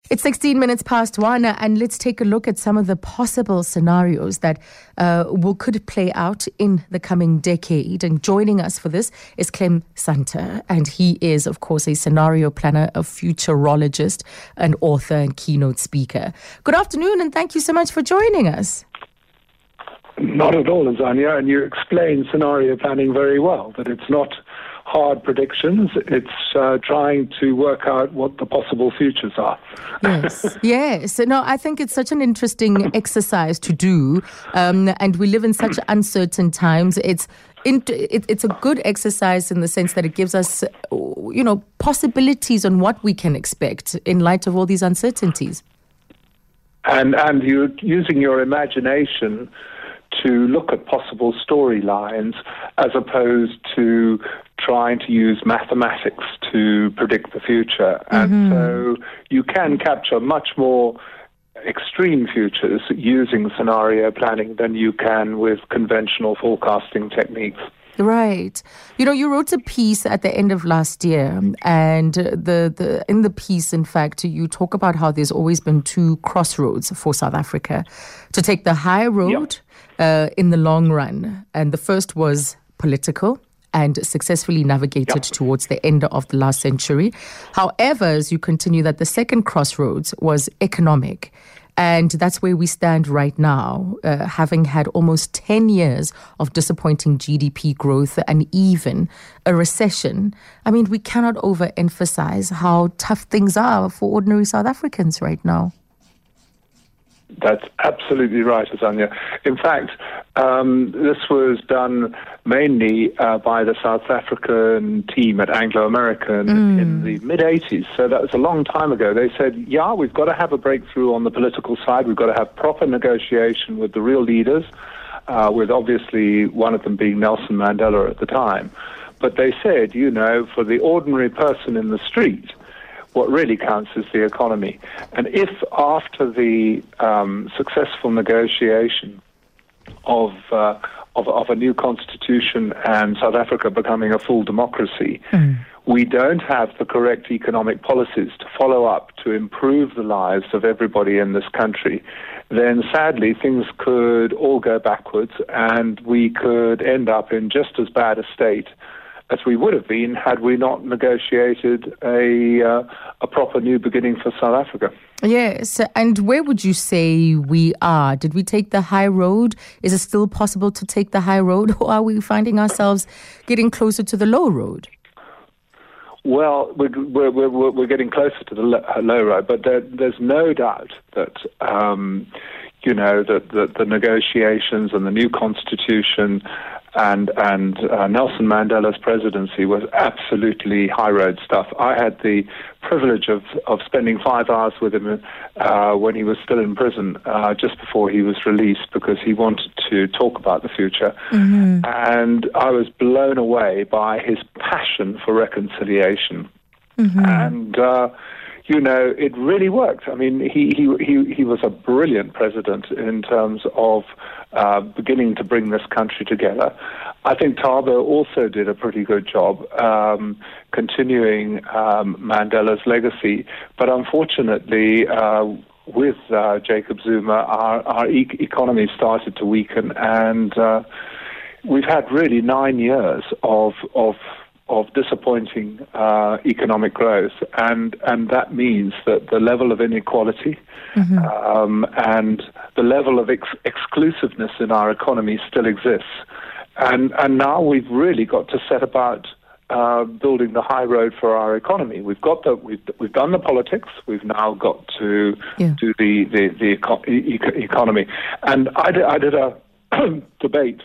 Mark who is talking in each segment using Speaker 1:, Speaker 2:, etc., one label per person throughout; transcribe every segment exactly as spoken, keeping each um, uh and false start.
Speaker 1: It's sixteen minutes past one, and let's take a look at some of the possible scenarios that uh, will could play out in the coming decade. And joining us for this is Clem Sunter, and he is, of course, a scenario planner, a futurologist, an author and keynote speaker. Good afternoon, and thank you so much for joining us.
Speaker 2: Not at all, Azania, and you explain scenario planning very well, that it's not hard predictions, it's uh, trying to work out what the possible futures are.
Speaker 1: Yes, yes. No, I think it's such an interesting exercise to do, um, and we live in such uncertain times. It's it, it's a good exercise in the sense that it gives us, you know, possibilities on what we can expect in light of all these uncertainties.
Speaker 2: And, and you're using your imagination to look at possible storylines as opposed to trying to use mathematics to predict the future. And mm-hmm. so you can capture much more extreme futures using scenario planning than you can with conventional forecasting techniques.
Speaker 1: Right. You know, you wrote a piece at the end of last year, and the, the in the piece, in fact, you talk about how there's always been two crossroads for South Africa: to take the high road yep. uh, in the long run. And the first was political and successfully navigated yep. towards the end of the last century. However, as you continue, that the second crossroads was economic. And that's where we stand right now, uh, having had almost ten years of disappointing G D P growth and even a recession. I mean, we cannot overemphasize how tough things are for ordinary South Africans right now.
Speaker 2: That's absolutely right, Azania. In fact, um, this was done mainly uh, by the South African team at Anglo American mm. in the mid-eighties. So that was a long time ago. They said, yeah, we've got to have a breakthrough on the political side. We've got to have proper negotiation with the real leaders, uh, with obviously one of them being Nelson Mandela at the time. But they said, you know, for the ordinary person in the street, what really counts is the economy. And if after the um, successful negotiation of, uh, of of a new constitution and South Africa becoming a full democracy, mm. we don't have the correct economic policies to follow up to improve the lives of everybody in this country, then sadly things could all go backwards and we could end up in just as bad a state as we would have been had we not negotiated a uh, a proper new beginning for South Africa.
Speaker 1: Yes, and where would you say we are? Did we take the high road? Is it still possible to take the high road, or are we finding ourselves getting closer to the low road?
Speaker 2: Well, we're we're we're, we're getting closer to the low road, but there, there's no doubt that um, you know that the, the negotiations and the new constitution and and uh, Nelson Mandela's presidency was absolutely high road stuff. I had the privilege of, of spending five hours with him uh, when he was still in prison, uh, just before he was released, because he wanted to talk about the future. Mm-hmm. And I was blown away by his passion for reconciliation. Mm-hmm. And uh, you know, it really worked. I mean, he, he, he, he was a brilliant president in terms of uh, beginning to bring this country together. I think Thabo also did a pretty good job um, continuing um, Mandela's legacy. But unfortunately, uh, with uh, Jacob Zuma, our, our e- economy started to weaken, and uh, we've had really nine years of of of disappointing uh, economic growth, and and that means that the level of inequality mm-hmm. um, and the level of ex- exclusiveness in our economy still exists. And and now we've really got to set about uh, building the high road for our economy. We've got the we've we've done the politics. We've now got to yeah. do the the the eco- e- economy. And I did, I did a debate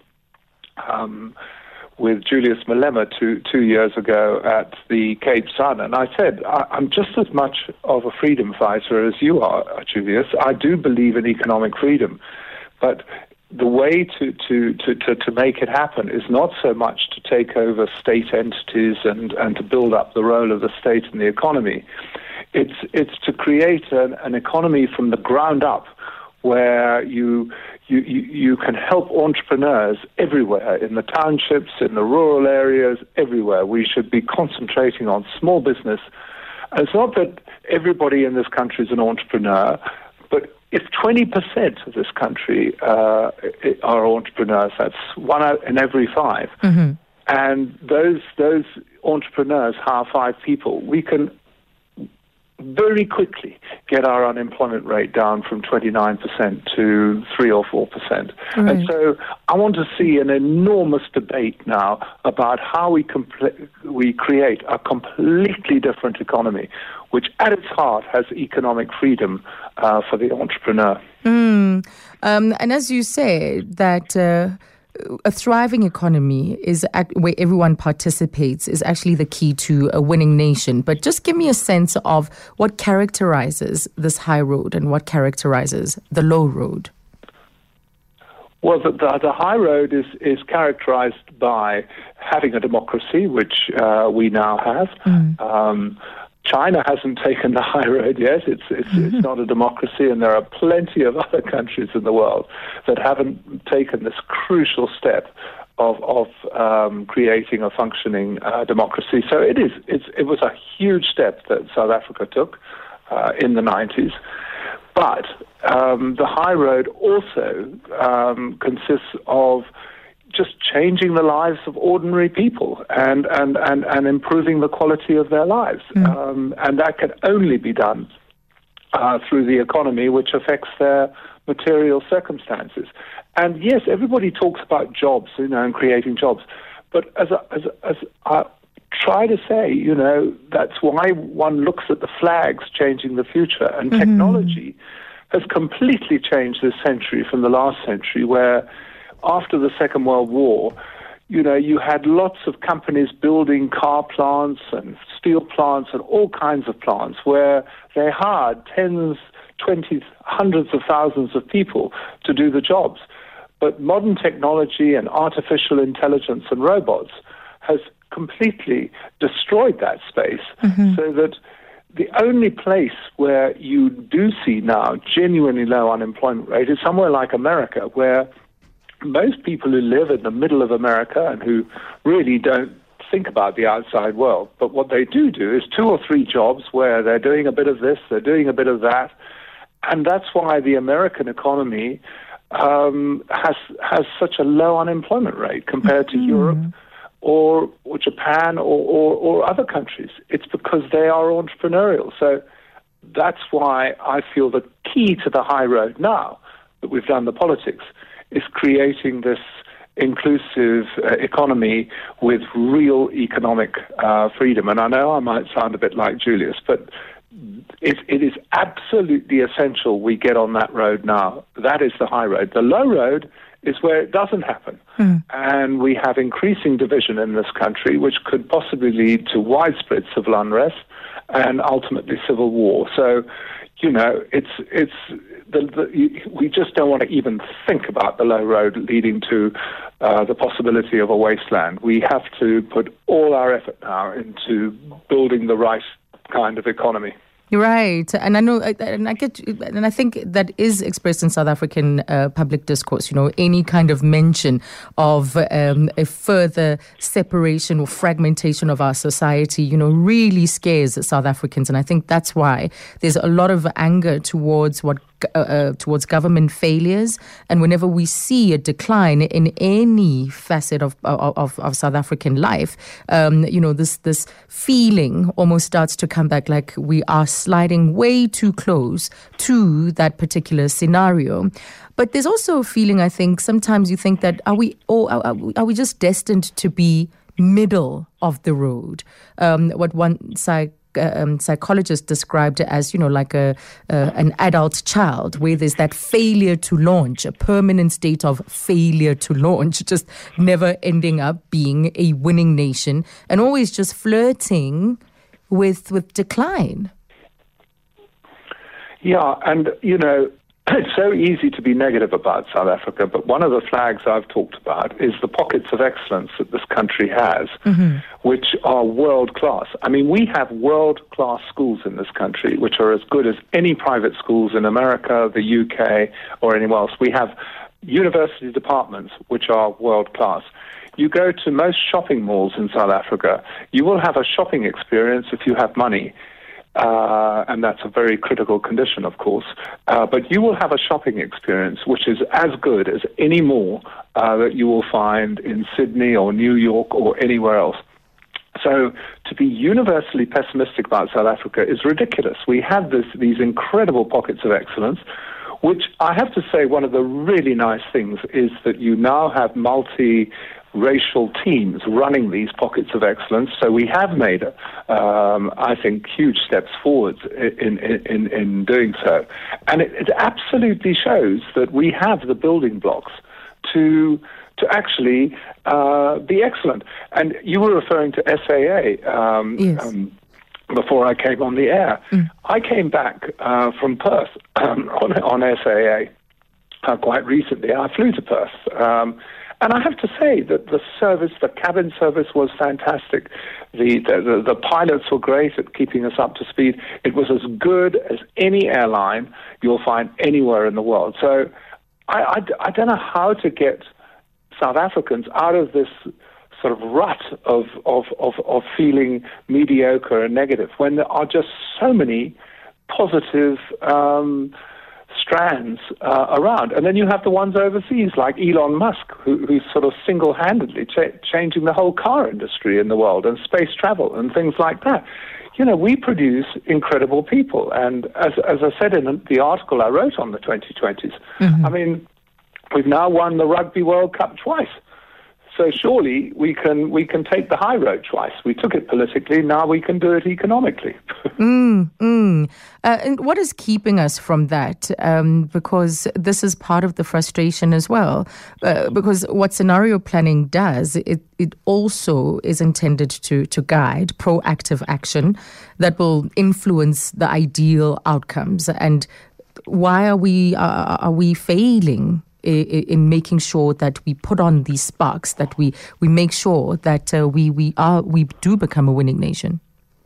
Speaker 2: Um, with Julius Malema two, two years ago at the Cape Sun. And I said, I, I'm just as much of a freedom fighter as you are, Julius. I do believe in economic freedom. But the way to, to, to, to, to make it happen is not so much to take over state entities and, and to build up the role of the state in the economy. It's, it's to create an, an economy from the ground up where you, you you you can help entrepreneurs everywhere, in the townships, in the rural areas, everywhere. We should be concentrating on small business And it's not that everybody in this country is an entrepreneur, but if twenty percent of this country uh, are entrepreneurs, that's one out in every five. Mm-hmm. And those those entrepreneurs hire five people, we can very quickly get our unemployment rate down from twenty-nine percent to three or four percent. Right. And so I want to see an enormous debate now about how we compl- we create a completely different economy, which at its heart has economic freedom uh, for the entrepreneur.
Speaker 1: Mm. Um, and as you say, that uh, a thriving economy is act- where everyone participates is actually the key to a winning nation. But just give me a sense of what characterizes this high road and what characterizes the low road.
Speaker 2: Well, the, the, the high road is, is characterized by having a democracy, which uh, we now have. Mm. Um, China hasn't taken the high road yet. It's, it's, mm-hmm. it's not a democracy, and there are plenty of other countries in the world that haven't taken this crucial step of, of um, creating a functioning uh, democracy. So it is. It's, it was a huge step that South Africa took uh, in the nineties. But um, the high road also um, consists of just changing the lives of ordinary people and, and, and, and improving the quality of their lives. Mm. Um, and that can only be done uh, through the economy, which affects their material circumstances. And yes, everybody talks about jobs, you know, and creating jobs. But as, a, as, a, as I try to say, you know, that's why one looks at the flags changing the future. And mm-hmm. technology has completely changed this century from the last century, where after the Second World War, you know, you had lots of companies building car plants and steel plants and all kinds of plants where they hired tens, twenties, hundreds of thousands of people to do the jobs. But modern technology and artificial intelligence and robots has completely destroyed that space, mm-hmm. so that the only place where you do see now genuinely low unemployment rate is somewhere like America, where most people who live in the middle of America and who really don't think about the outside world, but what they do do is two or three jobs where they're doing a bit of this, they're doing a bit of that, and that's why the American economy um, has has such a low unemployment rate compared to mm. Europe or, or Japan or, or, or other countries. It's because they are entrepreneurial. So that's why I feel the key to the high road now that we've done the politics is creating this inclusive uh, economy with real economic uh, freedom. And I know I might sound a bit like Julius, but it, it is absolutely essential we get on that road now. That is the high road. The low road is where it doesn't happen. Mm. And we have increasing division in this country, which could possibly lead to widespread civil unrest and ultimately civil war. So, you know, it's it's the, the, we just don't want to even think about the low road leading to uh, the possibility of a wasteland. We have to put all our effort now into building the right kind of economy.
Speaker 1: Right, and I know, and I get, and I think that is expressed in South African uh, public discourse. You know, any kind of mention of um, a further separation or fragmentation of our society, you know, really scares South Africans, and I think that's why there's a lot of anger towards what uh, uh, towards government failures, and whenever we see a decline in any facet of of, of South African life, um, you know, this this feeling almost starts to come back, like we are sliding way too close to that particular scenario. But there's also a feeling, I think, sometimes you think that are we or are, are we just destined to be middle of the road? Um, what one psych, uh, um, psychologist described as, you know, like a uh, an adult child, where there's that failure to launch, a permanent state of failure to launch, just never ending up being a winning nation and always just flirting with with decline.
Speaker 2: Yeah, and, you know, it's so easy to be negative about South Africa, but one of the flags I've talked about is the pockets of excellence that this country has, mm-hmm. which are world-class. I mean, we have world-class schools in this country, which are as good as any private schools in America, the U K, or anywhere else. We have university departments, which are world-class. You go to most shopping malls in South Africa, you will have a shopping experience if you have money. uh, and that's a very critical condition, of course. Uh, but you will have a shopping experience which is as good as any mall uh, that you will find in Sydney or New York or anywhere else. So to be universally pessimistic about South Africa is ridiculous. We have this, these incredible pockets of excellence, which I have to say one of the really nice things is that you now have multi-racial teams running these pockets of excellence. So we have made, um, I think, huge steps forward in, in, in doing so. And it, it absolutely shows that we have the building blocks to to actually uh, be excellent. And you were referring to S A A um,
Speaker 1: yes.
Speaker 2: um, before I came on the air.
Speaker 1: Mm.
Speaker 2: I came back uh, from Perth um, on, on S A A uh, quite recently. I flew to Perth. Um, and I have to say that the service, the cabin service was fantastic. The, the, the, the pilots were great at keeping us up to speed. It was as good as any airline you'll find anywhere in the world. So I, I, I don't know how to get South Africans out of this sort of rut of, of, of, of feeling mediocre and negative when there are just so many positive um, strands uh, around. And then you have the ones overseas like Elon Musk, who, who's sort of single-handedly cha- changing the whole car industry in the world and space travel and things like that. You know, we produce incredible people. And as, as I said in the article I wrote on the twenty twenties, mm-hmm. I mean, we've now won the Rugby World Cup twice. So surely we can we can take the high road twice. We took it politically, now we can do it economically.
Speaker 1: mm, mm. Uh, and what is keeping us from that? Um, because this is part of the frustration as well. Uh, because what scenario planning does, it, it also is intended to, to guide proactive action that will influence the ideal outcomes. And why are we uh, are we failing in making sure that we put on these sparks, that we, we make sure that uh, we we are we do become a winning nation?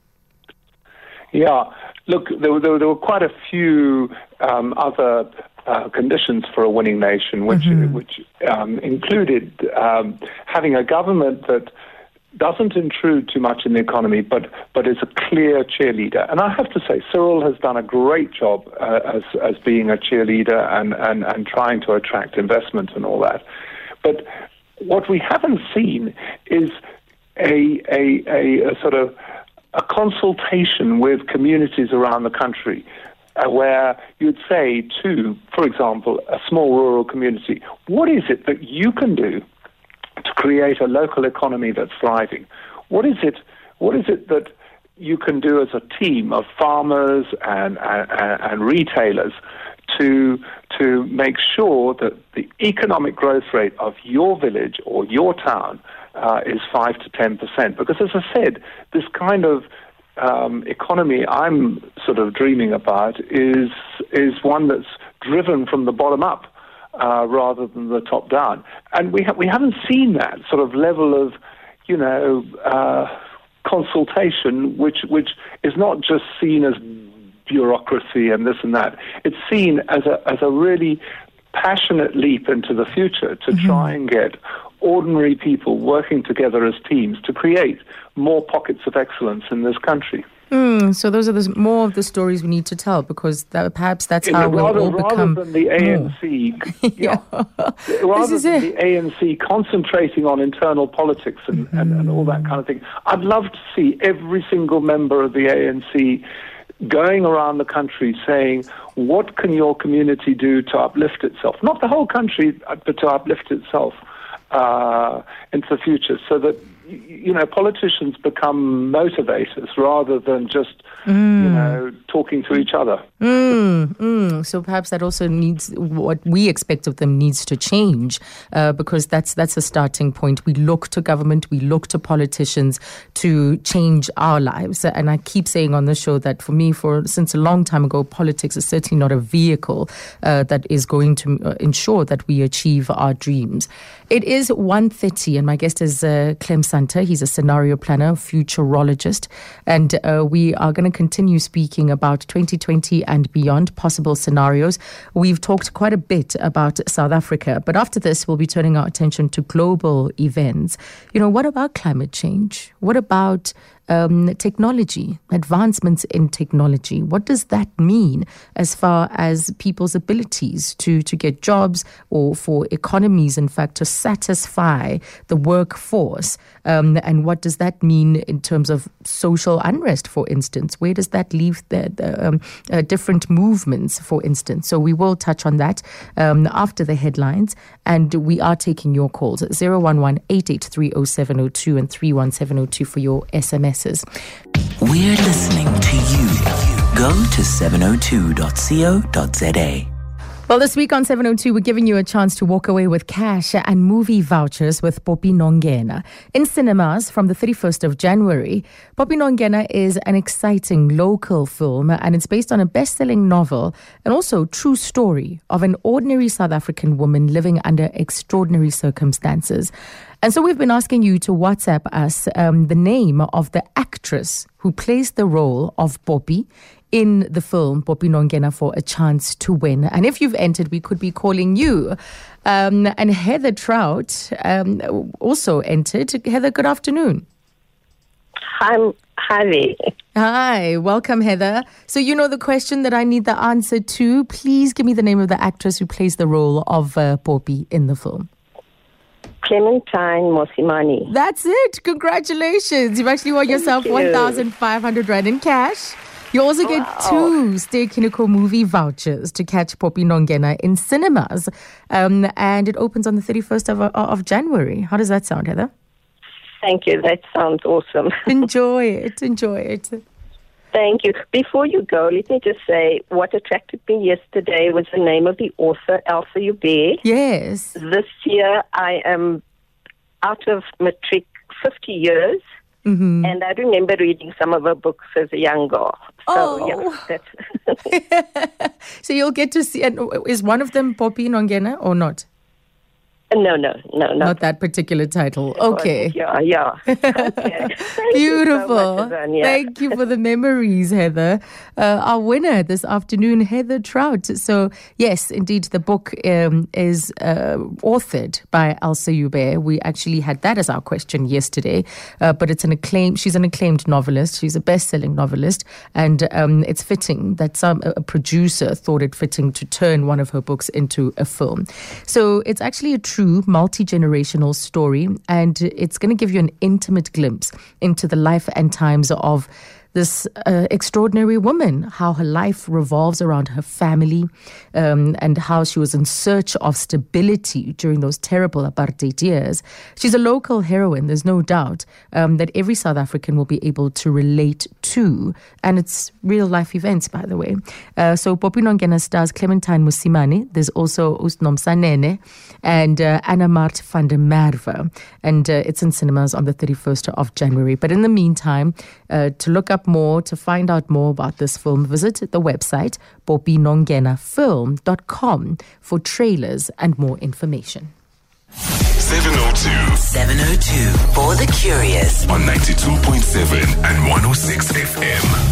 Speaker 2: Yeah, look, there were, there were, there were quite a few um, other uh, conditions for a winning nation, which mm-hmm. which um, included um, having a government that doesn't intrude too much in the economy, but but is a clear cheerleader. And I have to say, Cyril has done a great job uh, as as being a cheerleader and, and, and trying to attract investment and all that. But what we haven't seen is a a, a, a sort of a consultation with communities around the country, uh, where you'd say to, for example, a small rural community, what is it that you can do to create a local economy that's thriving? What is it? What is it that you can do as a team of farmers and and, and retailers to to make sure that the economic growth rate of your village or your town uh, is five to ten percent? Because, as I said, this kind of um, economy I'm sort of dreaming about is is one that's driven from the bottom up. Uh, rather than the top down, and we ha- we haven't seen that sort of level of, you know, uh, consultation, which which is not just seen as bureaucracy and this and that. It's seen as a as a really passionate leap into the future to mm-hmm. try and get ordinary people working together as teams to create more pockets of excellence in this country.
Speaker 1: Mm, so those are the, more of the stories we need to tell, because that, perhaps that's
Speaker 2: in
Speaker 1: how
Speaker 2: the,
Speaker 1: we'll
Speaker 2: rather,
Speaker 1: all become
Speaker 2: rather than the A N C, yeah, rather than it. the A N C concentrating on internal politics and, mm-hmm. and, and all that kind of thing. I'd love to see every single member of the A N C going around the country saying, what can your community do to uplift itself? Not the whole country, but to uplift itself uh, into the future, so that, you know, politicians become motivators rather than just, mm. you know, talking to each other.
Speaker 1: Mm, mm. So perhaps that also needs, what we expect of them needs to change, uh, because that's that's a starting point. We look to government, we look to politicians to change our lives. And I keep saying on the show that for me, for since a long time ago, politics is certainly not a vehicle uh, that is going to uh, ensure that we achieve our dreams. It is one thirty, and my guest is uh, Clem Santa. He's a scenario planner, futurologist, and uh, we are going to continue speaking about twenty twenty and beyond, possible scenarios. We've talked quite a bit about South Africa, but after this, we'll be turning our attention to global events. You know, what about climate change? What about um, technology, advancements in technology. What does that mean as far as people's abilities to, to get jobs or for economies, in fact, to satisfy the workforce? Um, and what does that mean in terms of social unrest, for instance? Where does that leave the, the um, uh, different movements, for instance? So we will touch on that um, after the headlines. And we are taking your calls at zero one one, eight eight three, zero seven zero two and three one seven zero two for your S M Ses.
Speaker 3: We're listening to you. Go to seven oh two dot co dot za.
Speaker 1: Well, this week on seven oh two, we're giving you a chance to walk away with cash and movie vouchers with Poppy Nongena. In cinemas from the thirty-first of January, Poppy Nongena is an exciting local film, and it's based on a best-selling novel and also true story of an ordinary South African woman living under extraordinary circumstances. And so we've been asking you to WhatsApp us um, the name of the actress who plays the role of Poppy in the film Poppy Nongena for a chance to win. And if you've entered, we could be calling you. Um, and Heather Trout um, also entered. Heather, good afternoon.
Speaker 4: Hi, hi there.
Speaker 1: Hi, welcome, Heather. So you know the question that I need the answer to. Please give me the name of the actress who plays the role of uh, Poppy in the film.
Speaker 4: Clementine Mosimane.
Speaker 1: That's it. Congratulations. You've actually won yourself
Speaker 4: you.
Speaker 1: one thousand five hundred rand in cash. You also get
Speaker 4: Wow.
Speaker 1: two Stay Kiniko movie vouchers to catch Poppy Nongena in cinemas. Um, and it opens on the thirty-first of, of January. How does that sound, Heather?
Speaker 4: Thank you. That sounds awesome.
Speaker 1: Enjoy it. Enjoy it.
Speaker 4: Thank you. Before you go, let me just say what attracted me yesterday was the name of the author, Elsa Joubert.
Speaker 1: Yes.
Speaker 4: This year, I am out of matric fifty years.
Speaker 1: Mm-hmm.
Speaker 4: And I remember reading some of her books as a young girl. So,
Speaker 1: Oh.
Speaker 4: yeah, that's...
Speaker 1: So you'll get to see. And is one of them Poppy Nongena or not?
Speaker 4: No, no, no, no.
Speaker 1: Not that particular title. Okay.
Speaker 4: Yeah, yeah. Okay. Thank
Speaker 1: Beautiful.
Speaker 4: You so much, Azania.
Speaker 1: Thank you for the memories, Heather. Uh, our winner this afternoon, Heather Trout. So, yes, indeed, the book um, is uh, authored by Elsa Joubert. We actually had that as our question yesterday, uh, but it's an acclaimed, she's an acclaimed novelist. She's a best-selling novelist, and um, it's fitting that some a producer thought it fitting to turn one of her books into a film. So, it's actually a true multi-generational story, and it's going to give you an intimate glimpse into the life and times of this uh, extraordinary woman, how her life revolves around her family, um, and how she was in search of stability during those terrible apartheid years. She's a local heroine, there's no doubt, um, that every South African will be able to relate to, and it's real life events, by the way. Uh, so Poppy Nongena stars Clementine Mosimane. There's also Usnomsanene and uh, Anna Mart van der Merwe, and uh, it's in cinemas on the thirty-first of January. But in the meantime, uh, to look up more, to find out more about this film, visit the website poppy nongena film dot com for trailers and more information.
Speaker 5: seven oh two.
Speaker 3: seven oh two for the curious.
Speaker 5: On ninety-two point seven and one oh six F M.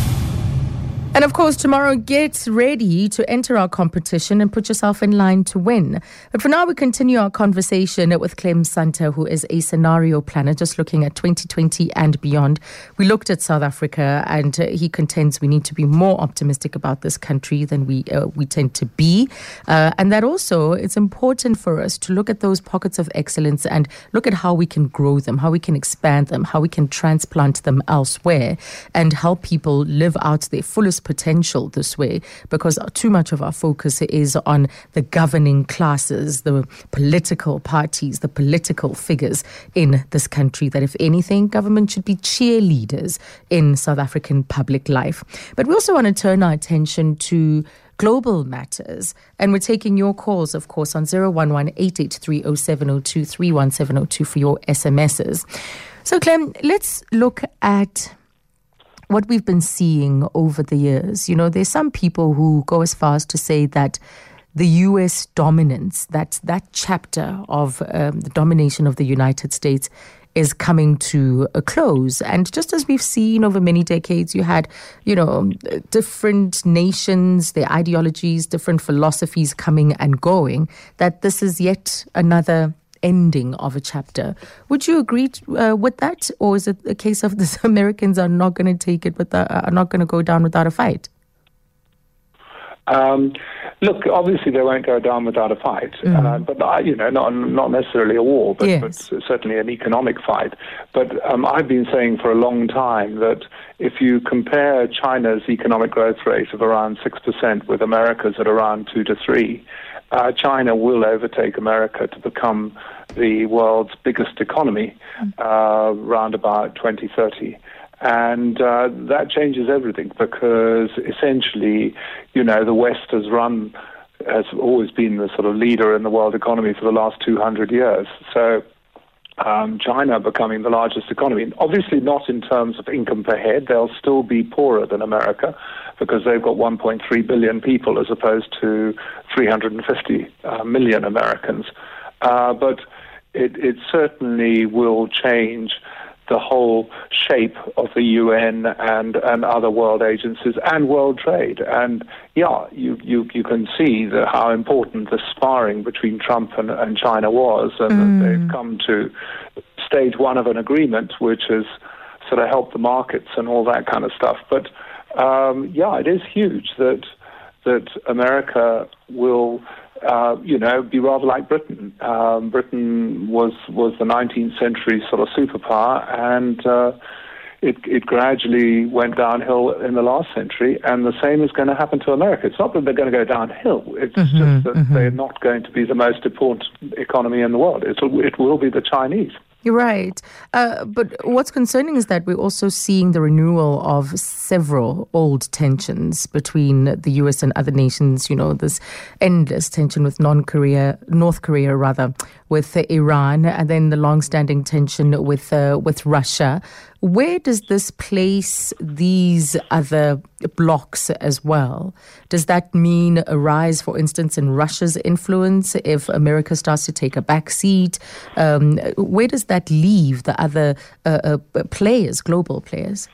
Speaker 1: And of course, tomorrow, get ready to enter our competition and put yourself in line to win. But for now, we continue our conversation with Clem Santa, who is a scenario planner, just looking at twenty twenty and beyond. We looked at South Africa, and uh, he contends we need to be more optimistic about this country than we uh, we tend to be. Uh, and that also, it's important for us to look at those pockets of excellence and look at how we can grow them, how we can expand them, how we can transplant them elsewhere and help people live out their fullest potential this way, because too much of our focus is on the governing classes, the political parties, the political figures in this country, that if anything, government should be cheerleaders in South African public life. But we also want to turn our attention to global matters, and we're taking your calls, of course, on zero one one, eight eight three, zero seven zero two, three one seven zero two for your S M Ses. So, Clem, let's look at what we've been seeing over the years. You know, there's some people who go as far as to say that the U S dominance, that that chapter of um, the domination of the United States is coming to a close. And just as we've seen over many decades, you had, you know, different nations, their ideologies, different philosophies coming and going, that this is yet another ending of a chapter. Would you agree uh, with that? Or is it a case of the Americans are not going to take it, without, are not going to go down without a fight?
Speaker 2: Um, look, obviously they won't go down without a fight, mm. uh, but uh, you know, not not necessarily a war, but, yes. but certainly an economic fight. But um, I've been saying for a long time that if you compare China's economic growth rate of around six percent with America's at around two to three, uh, China will overtake America to become the world's biggest economy mm. uh, around about twenty thirty. And uh, that changes everything because essentially, you know, the West has run, has always been the sort of leader in the world economy for the last two hundred years. So um, China becoming the largest economy, obviously not in terms of income per head, they'll still be poorer than America because they've got one point three billion people as opposed to three hundred fifty uh, million Americans. Uh, but it, it certainly will change the whole shape of the U N and, and other world agencies and world trade. And yeah, you, you, you can see the, how important the sparring between Trump and, and China was, and mm. that they've come to stage one of an agreement, which has sort of helped the markets and all that kind of stuff. But um, yeah, it is huge that that America will Uh, you know, be rather like Britain. Um, Britain was was the nineteenth century sort of superpower, and uh, it it gradually went downhill in the last century, and the same is going to happen to America. It's not that they're going to go downhill, it's mm-hmm, just that mm-hmm. they're not going to be the most important economy in the world. It'll, it will be the Chinese.
Speaker 1: You're right. Uh, but what's concerning is that we're also seeing the renewal of several old tensions between the U S and other nations. You know, this endless tension with non-Korea, North Korea, rather, with uh, Iran, and then the long-standing tension with uh, with Russia. Where does this place these other blocs as well? Does that mean a rise, for instance, in Russia's influence if America starts to take a back seat? Um, where does that leave the other uh, uh, players, global players?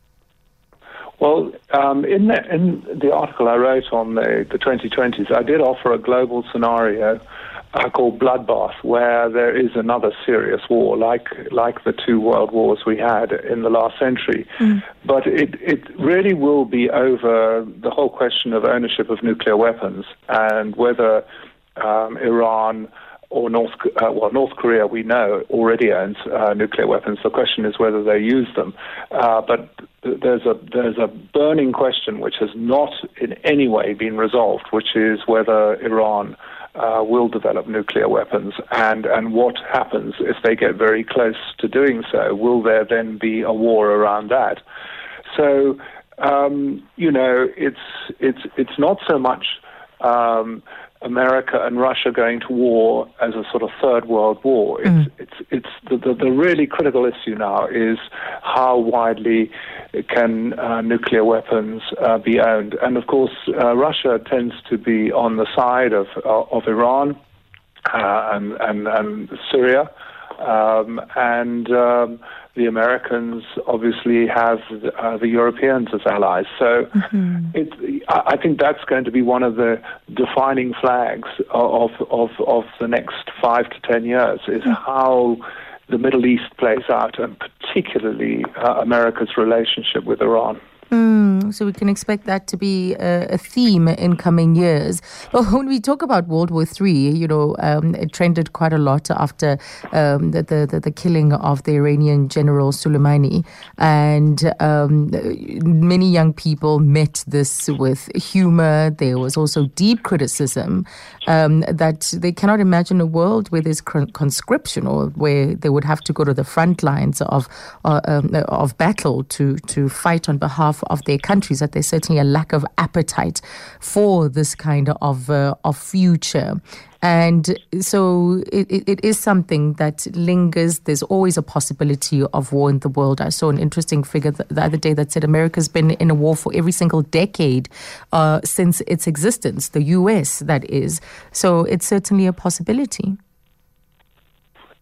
Speaker 2: Well, um, in, the, in the article I wrote on the, the twenty twenties, I did offer a global scenario Uh, called Bloodbath, where there is another serious war, like like the two world wars we had in the last century. Mm. But it, it really will be over the whole question of ownership of nuclear weapons and whether um, Iran or North uh, well North Korea, we know, already owns uh, nuclear weapons. The question is whether they use them. Uh, but there's a there's a burning question which has not in any way been resolved, which is whether Iran Uh, will develop nuclear weapons, and, and what happens if they get very close to doing so? Will there then be a war around that? So, um, you know, it's it's it's not so much um, America and Russia going to war as a sort of third world war. It's mm. it's it's the, the the really critical issue now is how widely can uh, nuclear weapons uh, be owned, and of course uh, Russia tends to be on the side of uh, of Iran uh, and, and and Syria, um, and um, the Americans obviously have uh, the Europeans as allies. So mm-hmm. it, I think that's going to be one of the defining flags of of of the next five to ten years is mm-hmm. how the Middle East plays out, and particularly uh, America's relationship with Iran.
Speaker 1: Mm, so we can expect that to be a, a theme in coming years. But when we talk about World War Three, you know, um, it trended quite a lot after um, the, the, the killing of the Iranian general Soleimani. And um, many young people met this with humor. There was also deep criticism um, that they cannot imagine a world where there's conscription or where they would have to go to the front lines of, uh, um, of battle to, to fight on behalf of their countries, that there's certainly a lack of appetite for this kind of uh, of future. And so it, it is something that lingers. There's always a possibility of war in the world. I saw an interesting figure the, the other day that said America's been in a war for every single decade uh, since its existence, the U S, that is. So it's certainly a possibility.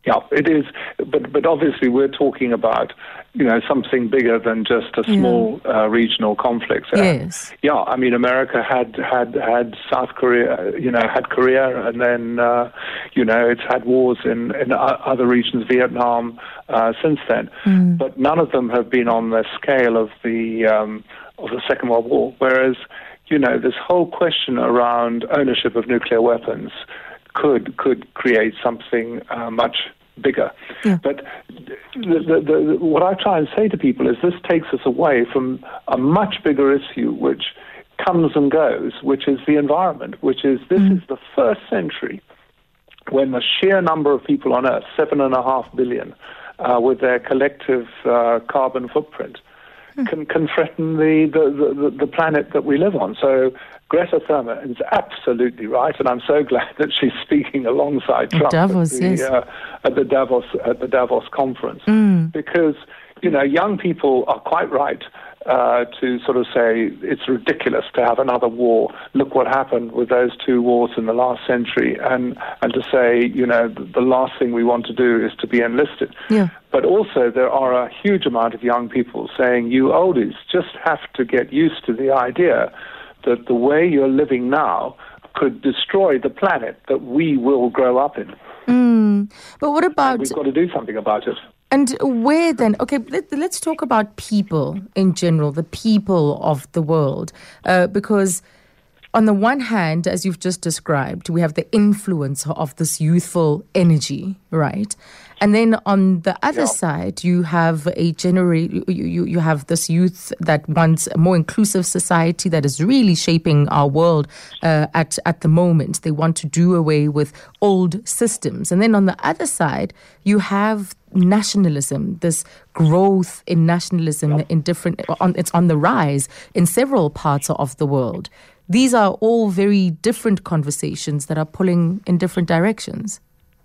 Speaker 2: Yeah, it is, but but obviously we're talking about, you know, something bigger than just a small yeah. uh, regional conflict. Uh,
Speaker 1: yes.
Speaker 2: Yeah, I mean, America had had had South Korea, you know, had Korea, and then uh, you know, it's had wars in in other regions, Vietnam, uh, since then. Mm. But none of them have been on the scale of the um, of the Second World War. Whereas, you know, this whole question around ownership of nuclear weapons could could create something uh, much bigger. Yeah. But the, the, the, what I try and say to people is this takes us away from a much bigger issue which comes and goes, which is the environment, which is this mm. is the first century when the sheer number of people on Earth, seven and a half billion, uh, with their collective uh, carbon footprint, mm. can, can threaten the, the, the, the planet that we live on. So Greta Thunberg is absolutely right, and I'm so glad that she's speaking alongside Trump
Speaker 1: Davos,
Speaker 2: at, the,
Speaker 1: yes.
Speaker 2: uh, at the Davos at the Davos conference,
Speaker 1: mm.
Speaker 2: because you know young people are quite right uh, to sort of say it's ridiculous to have another war. Look what happened with those two wars in the last century, and and to say you know the, the last thing we want to do is to be enlisted.
Speaker 1: Yeah.
Speaker 2: But also there are a huge amount of young people saying you oldies just have to get used to the idea that the way you're living now could destroy the planet that we will grow up in.
Speaker 1: Mm. But what about...
Speaker 2: And we've got to do something about it.
Speaker 1: And where then? Okay, let, let's talk about people in general, the people of the world. Uh, because on the one hand, as you've just described, we have the influence of this youthful energy, right? And then on the other yeah. side, you have a genera- you, you, you have this youth that wants a more inclusive society that is really shaping our world uh, at, at the moment. They want to do away with old systems. And then on the other side, you have nationalism, this growth in nationalism in different, on, it's on the rise in several parts of the world. These are all very different conversations that are pulling in different directions.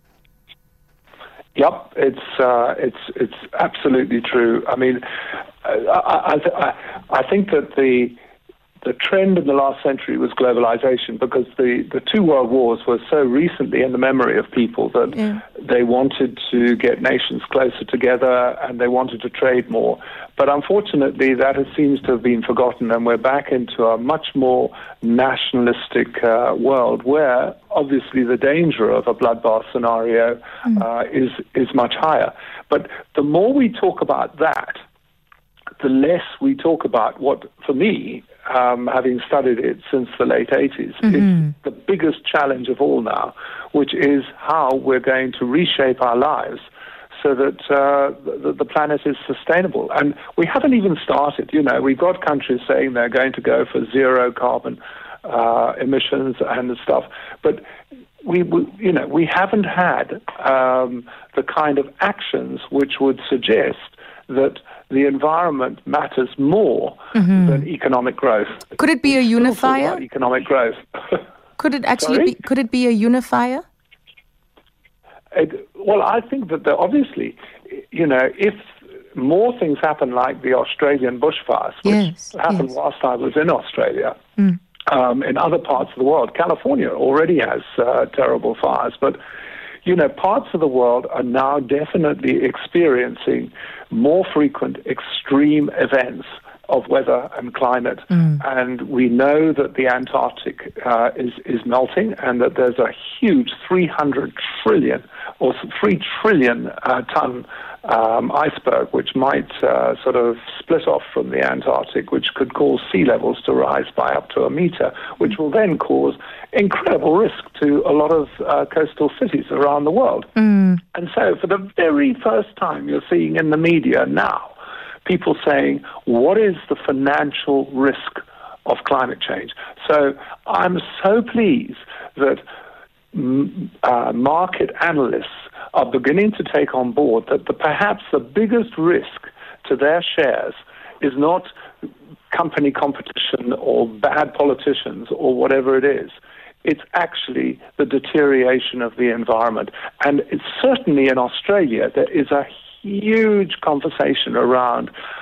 Speaker 2: Yep, it's uh, it's it's absolutely true. I mean, I, I, I, I think that the the trend in the last century was globalization, because the, the two world wars were so recently in the memory of people that yeah. they wanted to get nations closer together and they wanted to trade more. But unfortunately, that has, seems to have been forgotten, and we're back into a much more nationalistic uh, world where obviously the danger of a bloodbath scenario mm. uh, is is much higher. But the more we talk about that, the less we talk about what, for me, um, having studied it since the late eighties, mm-hmm. is the biggest challenge of all now, which is how we're going to reshape our lives so that uh, the, the planet is sustainable. And we haven't even started. You know, we've got countries saying they're going to go for zero carbon uh, emissions and stuff, but we, we, you know, we haven't had um, the kind of actions which would suggest that the environment matters more mm-hmm. than economic growth.
Speaker 1: Could it be a unifier?
Speaker 2: Economic growth.
Speaker 1: Could it actually
Speaker 2: Sorry?
Speaker 1: be? Could it be a unifier?
Speaker 2: It, well, I think that there, obviously, you know, if more things happen like the Australian bushfires, which
Speaker 1: yes,
Speaker 2: happened
Speaker 1: yes.
Speaker 2: whilst I was in Australia,
Speaker 1: mm.
Speaker 2: um, in other parts of the world, California already has uh, terrible fires, but you know, parts of the world are now definitely experiencing more frequent extreme events of weather and climate. Mm. And we know that the Antarctic uh, is, is melting, and that there's a huge three hundred trillion or three trillion uh, ton um, iceberg which might uh, sort of split off from the Antarctic, which could cause sea levels to rise by up to a meter, which will then cause incredible risk to a lot of uh, coastal cities around the world.
Speaker 1: Mm.
Speaker 2: And so for the very first time, you're seeing in the media now people saying, what is the financial risk of climate change? So I'm so pleased that mm, uh, market analysts are beginning to take on board that the, perhaps the biggest risk to their shares is not company competition or bad politicians or whatever it is. It's actually the deterioration of the environment. And it's certainly in Australia, there is a huge conversation around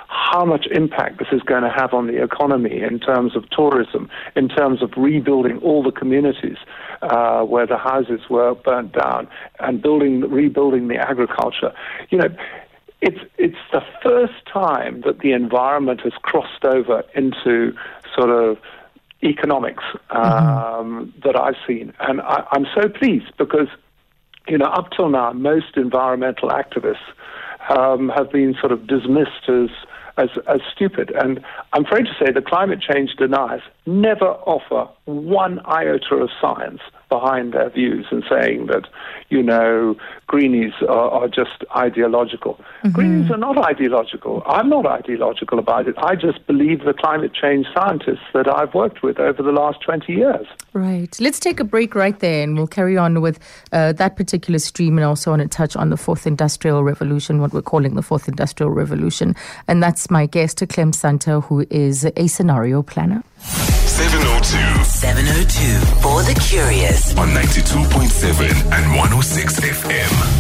Speaker 2: how much impact this is going to have on the economy in terms of tourism, in terms of rebuilding all the communities uh, where the houses were burnt down, and building, rebuilding the agriculture. You know, it's it's the first time that the environment has crossed over into sort of economics um, mm-hmm. that I've seen, and I, I'm so pleased because, you know, up till now, most environmental activists um, have been sort of dismissed as, as as stupid. And I'm afraid to say the climate change deniers never offer one iota of science behind their views and saying that, you know, greenies are, are just ideological. Mm-hmm. Greenies are not ideological. I'm not ideological about it. I just believe the climate change scientists that I've worked with over the last twenty years.
Speaker 1: Right. Let's take a break right there and we'll carry on with uh, that particular stream, and also want to touch on the fourth industrial revolution, what we're calling the fourth industrial revolution. And that's my guest, Clem Santa, who is a scenario planner.
Speaker 5: seven oh two.
Speaker 3: seven oh two for the curious.
Speaker 5: On ninety-two point seven and one oh six F M.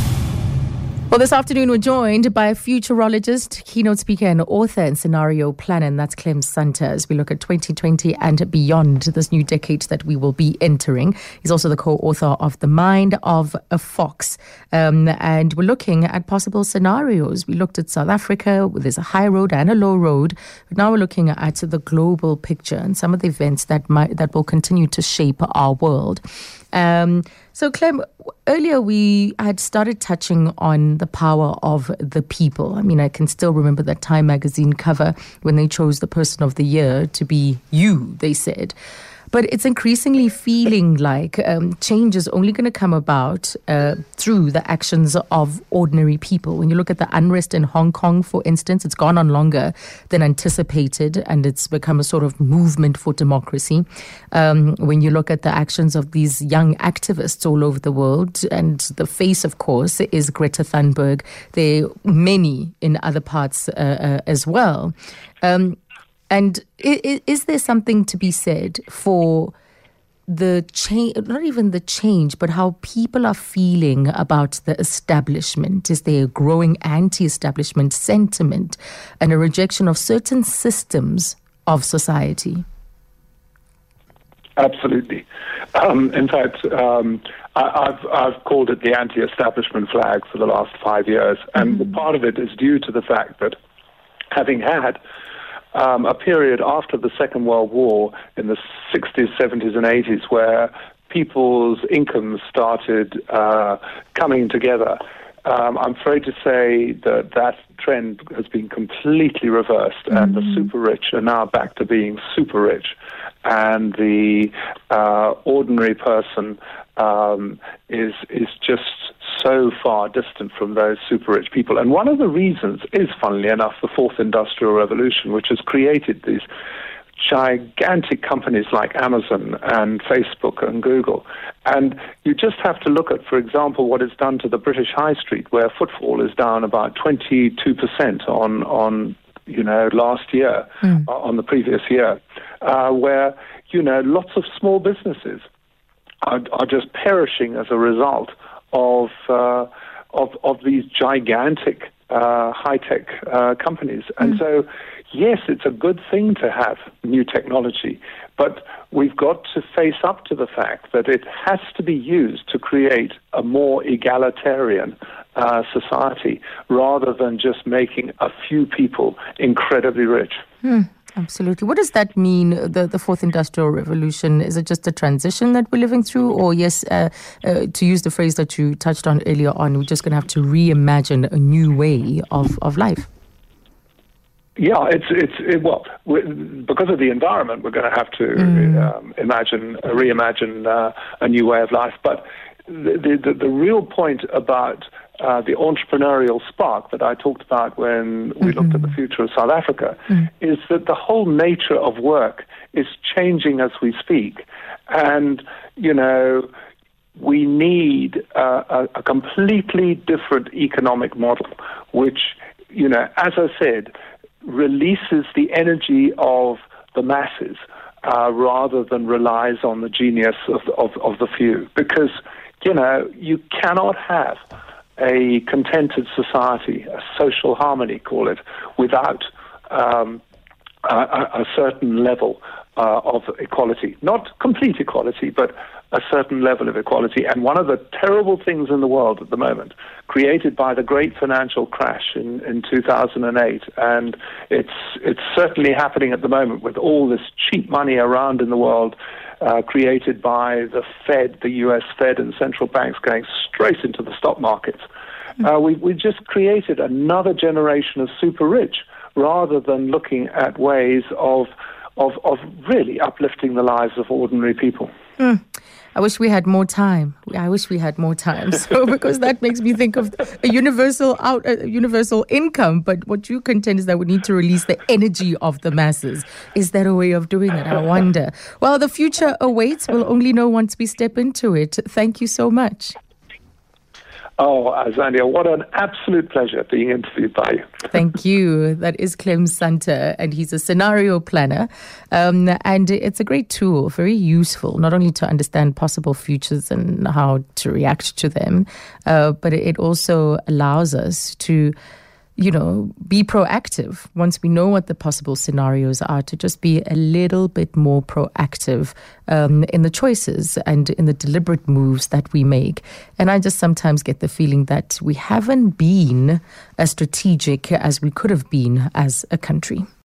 Speaker 1: Well, this afternoon we're joined by a futurologist, keynote speaker and author and scenario planner, and that's Clem Santa, as we look at twenty twenty and beyond, this new decade that we will be entering. He's also the co-author of The Mind of a Fox. Um, and we're looking at possible scenarios. We looked at South Africa, where there's a high road and a low road. But now we're looking at the global picture and some of the events that might that will continue to shape our world. Um, so, Clem, earlier we had started touching on the power of the people. I mean, I can still remember that Time magazine cover when they chose the person of the year to be you, they said. But it's increasingly feeling like um, change is only going to come about uh, through the actions of ordinary people. When you look at the unrest in Hong Kong, for instance, it's gone on longer than anticipated, and it's become a sort of movement for democracy. Um, when you look at the actions of these young activists all over the world, and the face, of course, is Greta Thunberg. There are many in other parts uh, uh, as well. Um, And is, is there something to be said for the change, not even the change, but how people are feeling about the establishment? Is there a growing anti-establishment sentiment and a rejection of certain systems of society?
Speaker 2: Absolutely. Um, in fact, um, I, I've, I've called it the anti-establishment flag for the last five years. And mm-hmm. part of it is due to the fact that having had Um, a period after the Second World War in the sixties, seventies, and eighties where people's incomes started uh, coming together. Um, I'm afraid to say that that trend has been completely reversed, mm-hmm. and the super rich are now back to being super rich, and the uh, ordinary person um, is is just so far distant from those super rich people. And one of the reasons is, funnily enough, the fourth industrial revolution, which has created these gigantic companies like Amazon and Facebook and Google. And you just have to look at, for example, what it's done to the British High Street, where footfall is down about twenty-two percent on, on you know, last year, mm. uh, on the previous year, uh, where, you know, lots of small businesses are, are just perishing as a result of uh, of of these gigantic uh, high-tech uh, companies. And mm. so, yes, it's a good thing to have new technology, but we've got to face up to the fact that it has to be used to create a more egalitarian uh, society rather than just making a few people incredibly rich.
Speaker 1: Mm. Absolutely. What does that mean, the, the fourth industrial revolution? Is it just a transition that we're living through? Or, yes, uh, uh, to use the phrase that you touched on earlier on, we're just going to have to reimagine a new way of, of life?
Speaker 2: Yeah, it's, it's it, well, because of the environment, we're going to have to mm. um, imagine, uh, reimagine uh, a new way of life. But the, the, the real point about Uh, the entrepreneurial spark that I talked about when we mm-hmm. looked at the future of South Africa mm. is that the whole nature of work is changing as we speak. And, you know, we need uh, a, a completely different economic model, which, you know, as I said, releases the energy of the masses uh, rather than relies on the genius of, of, of the few. Because, you know, you cannot have a contented society, a social harmony, call it, without um, a, a certain level uh, of equality. Not complete equality, but a certain level of equality. And one of the terrible things in the world at the moment, created by the great financial crash in, in two thousand eight, and it's it's certainly happening at the moment with all this cheap money around in the world, uh, created by the Fed, the U S Fed and central banks going straight into the stock markets. Uh, we we just created another generation of super rich, rather than looking at ways of of of really uplifting the lives of ordinary people.
Speaker 1: Mm. I wish we had more time. I wish we had more time. So, because that makes me think of a universal out, a universal income. But what you contend is that we need to release the energy of the masses. Is that a way of doing it? I wonder. Well, the future awaits. We'll only know once we step into it. Thank you so much.
Speaker 2: Oh, Azania, what an absolute pleasure being interviewed by you.
Speaker 1: Thank you. That is Clem Santa, and he's a scenario planner. Um, and it's a great tool, very useful, not only to understand possible futures and how to react to them, uh, but it also allows us to, you know, be proactive. Once we know what the possible scenarios are, to just be a little bit more proactive um, in the choices and in the deliberate moves that we make. And I just sometimes get the feeling that we haven't been as strategic as we could have been as a country.